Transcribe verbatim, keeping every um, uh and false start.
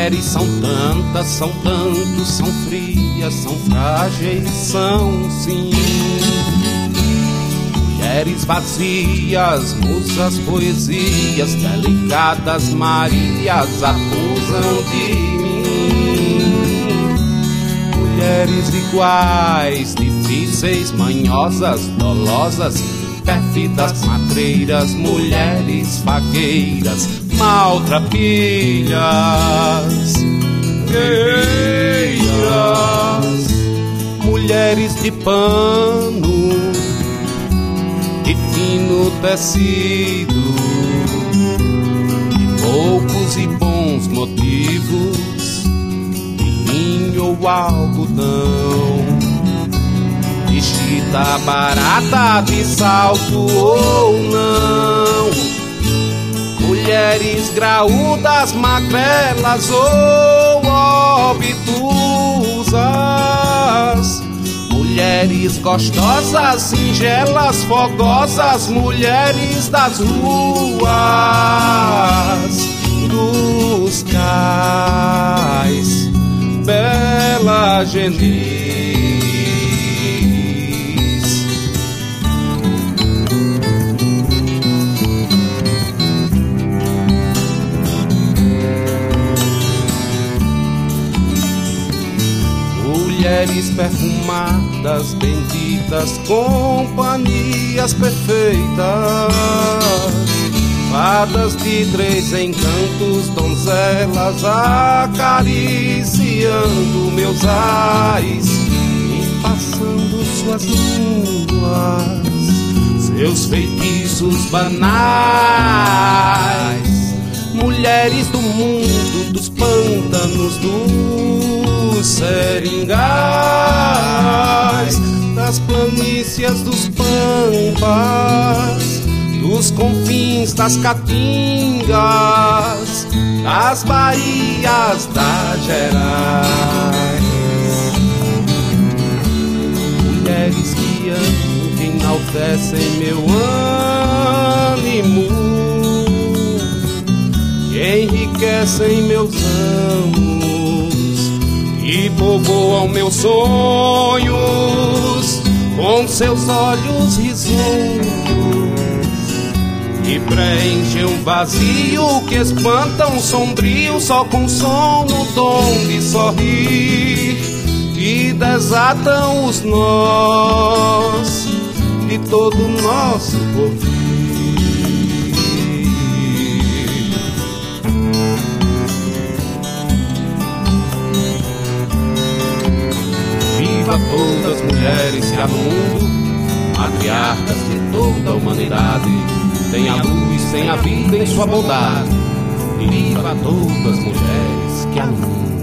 Mulheres são tantas, são tantos, são frias, são frágeis, são sim. Mulheres vazias, musas, poesias, delicadas Marias acusam de mim. Mulheres iguais, difíceis, manhosas, dolosas, pérfidas, matreiras, mulheres vaqueiras, maltrapilhas, guerreiras, mulheres de pano, de fino tecido, de poucos e bons motivos, de linho ou algodão, de chita barata, de salto ou não, mulheres graúdas, magrelas ou obtusas, mulheres gostosas, singelas, fogosas, mulheres das ruas, dos cais, Bela Geniz. Mulheres perfumadas, benditas, companhias perfeitas, fadas de três encantos, donzelas acariciando meus ais e passando suas línguas, seus feitiços banais. Mulheres do mundo, dos pântanos, dos seringais, das planícies, dos pampas, dos confins das caatingas, das baías das Gerais. Mulheres que amam, que enaltecem meu ânimo, enriquecem meus amos e povoam meus sonhos com seus olhos risonhos e preenchem um vazio que espanta um sombrio só com som no dom de sorrir e desatam os nós de todo o nosso porvir. Viva todas as mulheres que há no mundo, matriarcas de toda a humanidade, tem a luz, tem a vida em sua bondade. Viva todas as mulheres que há no mundo.